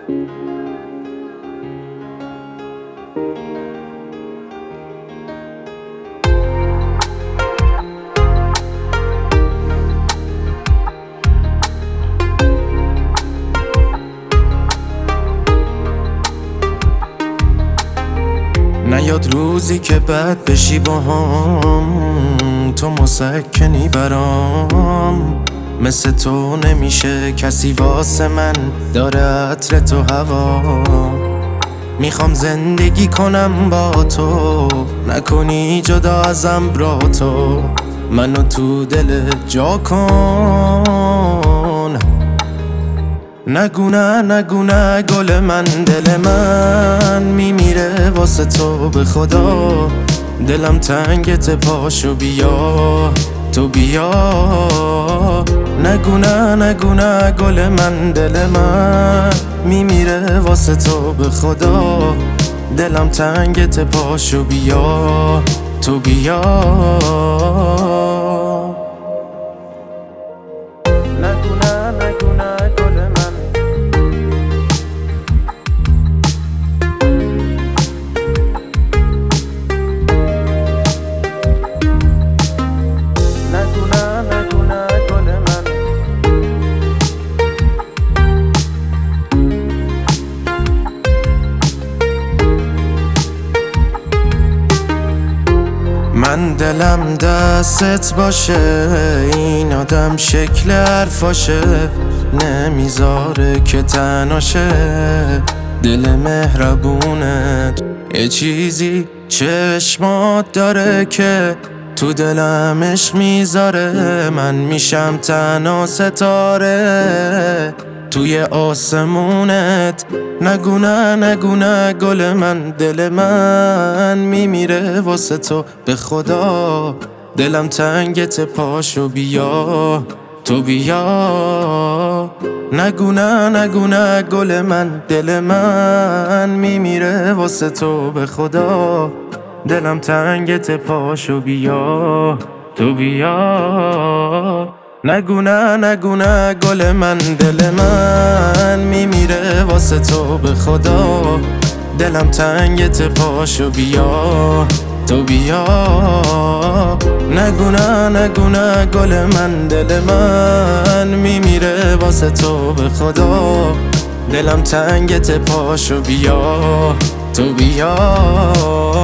نیاد روزی که بد بشی با هم، تو مسکنی برام. مثل تو نمیشه کسی واسه من، داره عطر تو هوا. میخوام زندگی کنم با تو، نکنی جدا ازم برا تو. منو تو دلت جا کن. نگو نه نگو نه گل من، دل من میمیره واسه تو به خدا. دلم تنگت پاشو بیا تو بیا. نگو نه نگو نه گل من، دل من میمیره واسه تو به خدا. دلم تنگت پاشو بیا تو بیا. نگو نه نگو نه گل من. نگو نه نگو نه گل من. من دلم دستت باشه، این آدم شکل حرفاشه، نمیذاره که تناشه. دل مهربونت یه چیزی چشمات داره که تو دلم عشق میذاره. من میشم تنها ستاره توی آسمونت. نگو نه نگو نه گل من، دل من میمیره واسه تو به خدا. دلم تنگت پاشو بیا تو بیا. نگو نه نگو نه گل من، دل من میمیره واسه تو به خدا. دلم تنگت پاشو بیا تو بیا. نگو نه نگو نه گل من، دل من میمیره واسه تو به خدا. دلم تنگت پاشو بیا تو بیا. نگو نه نگو نه گل من، دل من میمیره واسه تو به خدا. دلم تنگت پاشو بیا تو بیا.